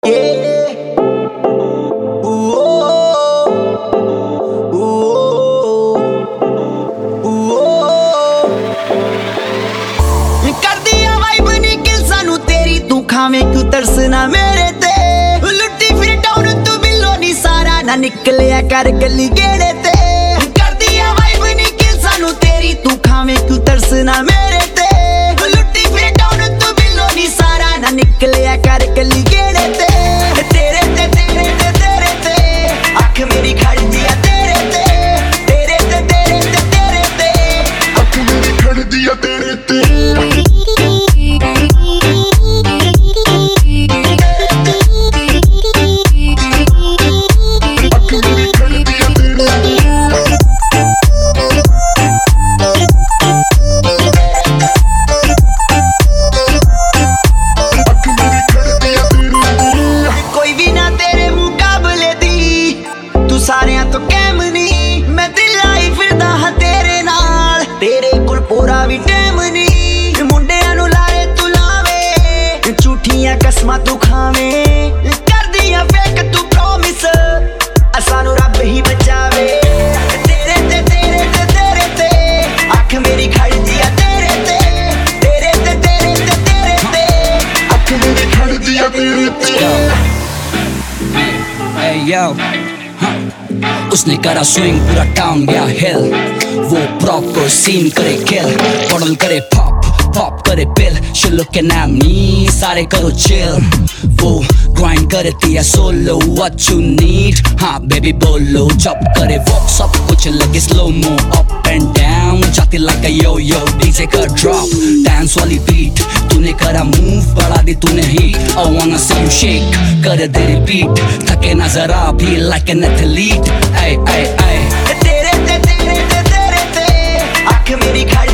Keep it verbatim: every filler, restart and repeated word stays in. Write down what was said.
Yeah. Ooh, ooh, ooh, करदी आ vibe निकल सानू तेरी तू खावे क्यों तरसना मेरे ते लुट्टी फिर टाउन तू बिलो नी सारा ना निकलिया कर गली गेड़े ते करदी आ वाइब निकल सानू तेरी तू खावे क्यों तरसना मेरे ते लुट्टी फिर टाउन तू बिलो नी सारा ना निकलिया कर गली गेड़े ते तेरे ते तेरे ते तेरे ते अख मेरी खड़दी आ तेरे ते तेरे ते तेरे ते तेरे ते अख मेरी खड़दी आ तेरे ते सारियां तो कैम नी मैं दिल आई फिरदा हां तेरे नाल तेरे कोल पूरा भी टैम नी मुंडियां नू लारे तू लावे झूठियां कसमां तू खावे करदियां फेक तू प्रॉमिस सानू रब ही बचावे तेरे ते तेरे ते तेरे ते अख मेरी खड़दी आ तेरे ते तेरे ते तेरे ते तेरे ते अख मेरी खड़दी आ तेरे ते Hey yo, huh. उसने करा स्विंग पूरा टाउन गया हिल वो प्रॉपर सीन करे किल बॉटल करे पॉप पॉप करे pill she looking at me सारे करो chill वो grind करती है solo what you need हाँ baby बोलो जब करे वो सब कुछ लगे slow mo up and down जाती like a yo yo D J का drop dance वाली beat तूने करा move बढ़ा दी तूने heat I wanna see you shake कर दे repeat थके ना जरा भी like an athlete ay ay ay तेरे ते तेरे ते तेरे ते अख मेरी खड़